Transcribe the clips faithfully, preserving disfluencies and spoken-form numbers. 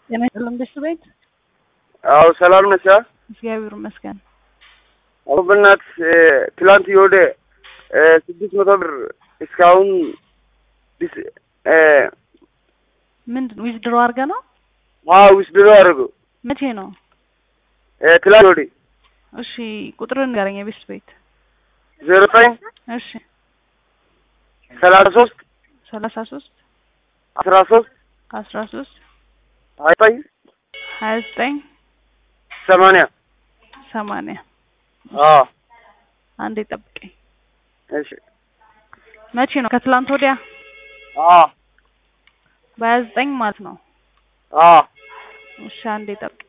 የመስለም ቤት አው ሰላም ነሽ? እግዚአብሔር ይመስገን። አው በእናት ትላንት ይወደ ስድስት መቶ ብር እስካሁን ዲስ እ ምንድን ዊዝድሮ አድርገህ ነው? አው ዊዝድሮ አድርጎ መቼ ነው? እ ትላንት ወዲ እሺ ቁጥሩን ንገረኝ። የቤት ቤት ዜሮ ዘጠኝ እሺ ሰላሳ ሶስት ሰላሳ ሶስት አስራ ሶስት አስራ ሶስት ሀያ ዘጠኝ ሀያ ዘጠኝ ሰማንያ ሰማንያ አዎ አንዴ ጠብቀኝ። እሺ መቼ ነው? ከትላንት ወዲያ? አዎ በሀያ ዘጠኝ ማለት ነው። አዎ እሺ አንዴ ጠብቀኝ።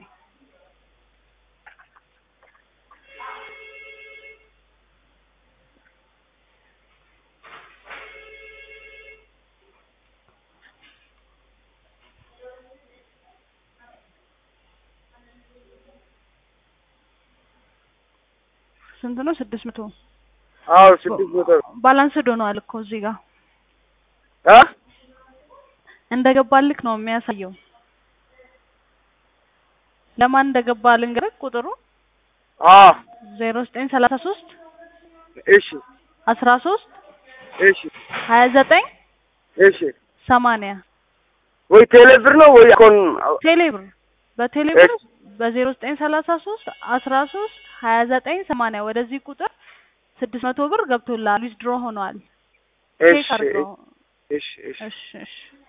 ስንት ነው? ስድስት መቶ አዎ ስድስት መቶ ባላንስ ሆኗል እኮ እዚህ ጋር አ እንደገባልክ ነው የሚያሳየው። ለማን እንደገባ ልንገርህ ቁጥሩ አዎ ዜሮ ዘጠኝ ሰላሳ ሶስት እሺ አስራ ሶስት እሺ ሀያ ዘጠኝ እሺ ሰማንያ ወይ ቴሌብር ነው ወይ ኮን ቴሌብር በቴሌብር በዜሮ ዘጠኝ ሰላሳ ሶስት አስራ ሶስት ሀያ ዘጠኝ ሰማንያ ወደዚህ ቁጥር ስድስት መቶ ብር ገብቶላል። ዊዝድሮ ሆኗል። እሺ ቼክ አድርገው። እሺ እሺ እሺ እሺ